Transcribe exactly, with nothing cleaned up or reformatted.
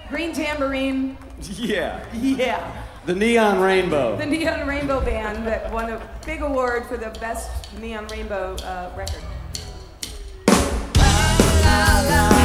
Green Tambourine. Yeah. Yeah. The Neon Rainbow. The Neon Rainbow Band that won a big award for the best Neon Rainbow uh, record. La, la, la.